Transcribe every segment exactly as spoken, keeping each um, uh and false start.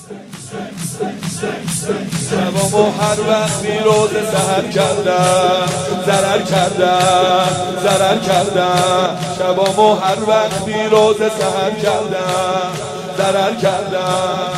شبامو هر وقت بی روز سحر کردم ضرر کردم ضرر کردم شبامو هر وقت بی روز سحر کردم ضرر کردم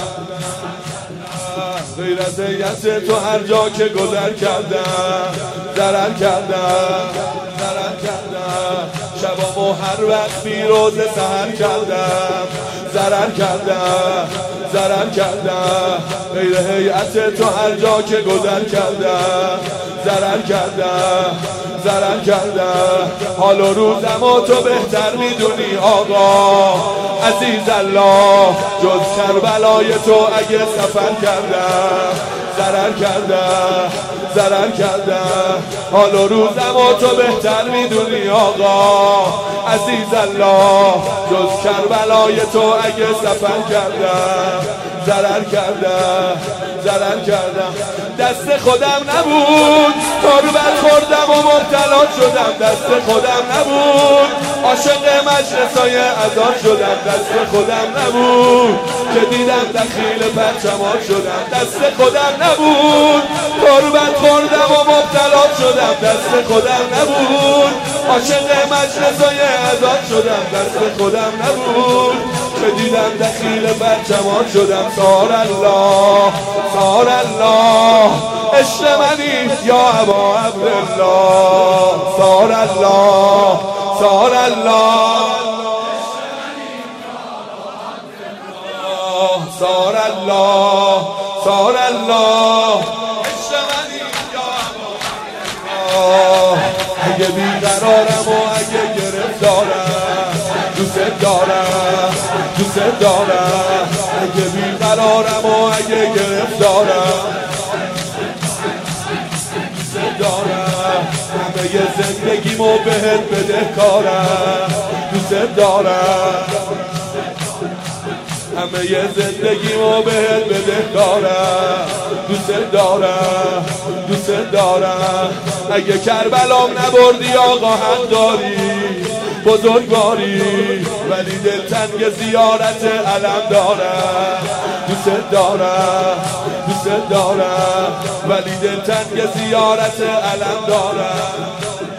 غیر از هیئت تو هر جا که گذر کردم ضرر کردم ضرر کردم شبامو هر وقت بی روز سحر کردم ضرر کردم ضرر کردم غیر هیئت تو هر جا که گذر کردم ضرر کردم ضرر کردم حال و روزم و تو بهتر میدونی آقا عزیز الله جز کربلای تو اگه سفر کردم ضرر کردم ضرر کردم حال و روزم و تو بهتر میدونی آقا عزیز الله جز کربلای تو اگه سفر کردم ضرر کردم ضرر کردم دست خودم نبود تربت خوردم و مبتلا شدم دست خودم نبود عاشق مجلسای اذان شدم دست خودم نبود که دیدم دخیل پرچمات شدم دست خودم نبود تربت خوردم و مبتلا شدم دست خودم نبود عاشق مجلسای اذان شدم دست خودم نبود که دیدم دخیل پرچمات شدم سار الله سار الله عشق منی یا ابا عبدالله سار الله سار الله سار الله سار الله عشق منی یا ابا عبدالله اگه بیقرارم و اگه گرفتارم دوست دارم دوست دارم اگه بیقرارم و اگه گرفتارم دوست دارم همه زندگیمو بهت بدهکارم دوست دارم همه زندگیمو بهت بدهکارم دوست دارم دوست دارم اگه کربلام نبردی آقا حق داری بزرگواری ولی دلتنگ زیارت علم دارم دوست دارم دوست دارم ولی دلتنگ زیارت علم دارم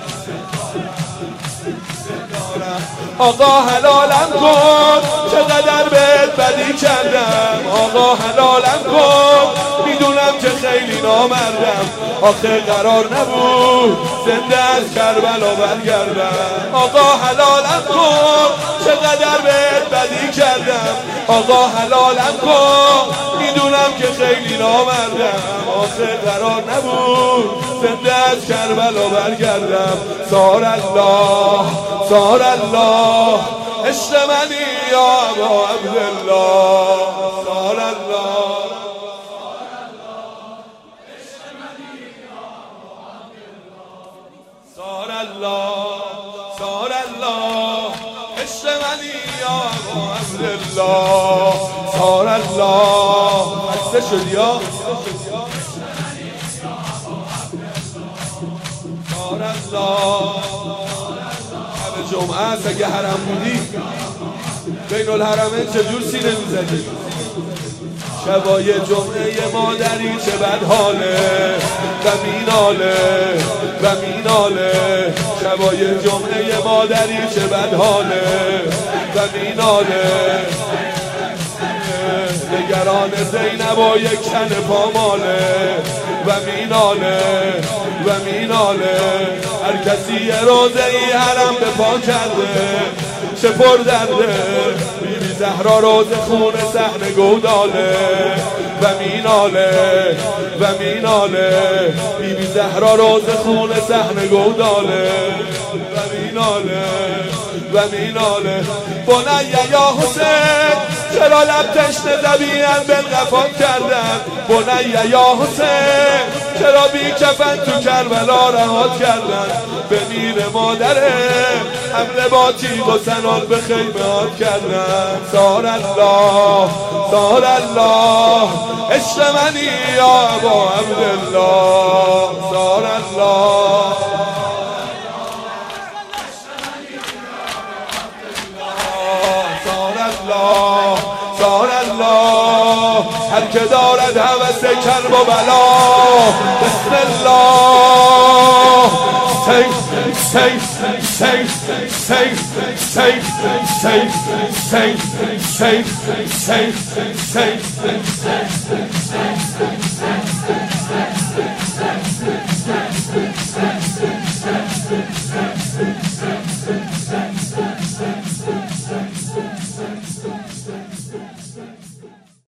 آقا حلالم کن چقدر بهت بدی کردم آقا حلالم کن میدونم که خیلی نامردم آخه قرار نبود زنده از کربلا برگردم آقا حلالم کن چقدر بهت بدی کردم آقا حلالم کن میدونم که خیلی نامردم آخه قرار نبود زنده از کربلا برگردم سار الله سار الله عشق منی یا ابا عبدالله سار الله سار الله سار الله عشق منی یا ابا عبدالله سار الله خسته شدی ها سار الله جمعه است اگه حرم بودی بین الحرمین چجور سینه میزدی شبای جمعه مادری چه بد حاله و میناله و میناله شبای جمعه مادری چه بد حاله و میناله نگران زینب و یک کن پاماله و میناله و میناله هر کسی یه روزه ای حرم به پا کرده چه پر درده بیبی زهرا روز خون صحن گوداله و میناله و میناله بیبی زهرا روز خون صحن گوداله و میناله و میناله بنی یا حسین چرا لب تشنه زبیان بالغفات کردن بنی یا حسین چرا بی کفن تو کربلا رهات کردن به میر مادره حمله با تیغ و سنان به خیمهات کردن سار الله سار الله عشق منی یا ابا عبدالله سار الله سار الله هر که دارد هوس کرب و بلا بسم الله سیف سیف سیف سیف سیف سیف سیف سیف سیف سیف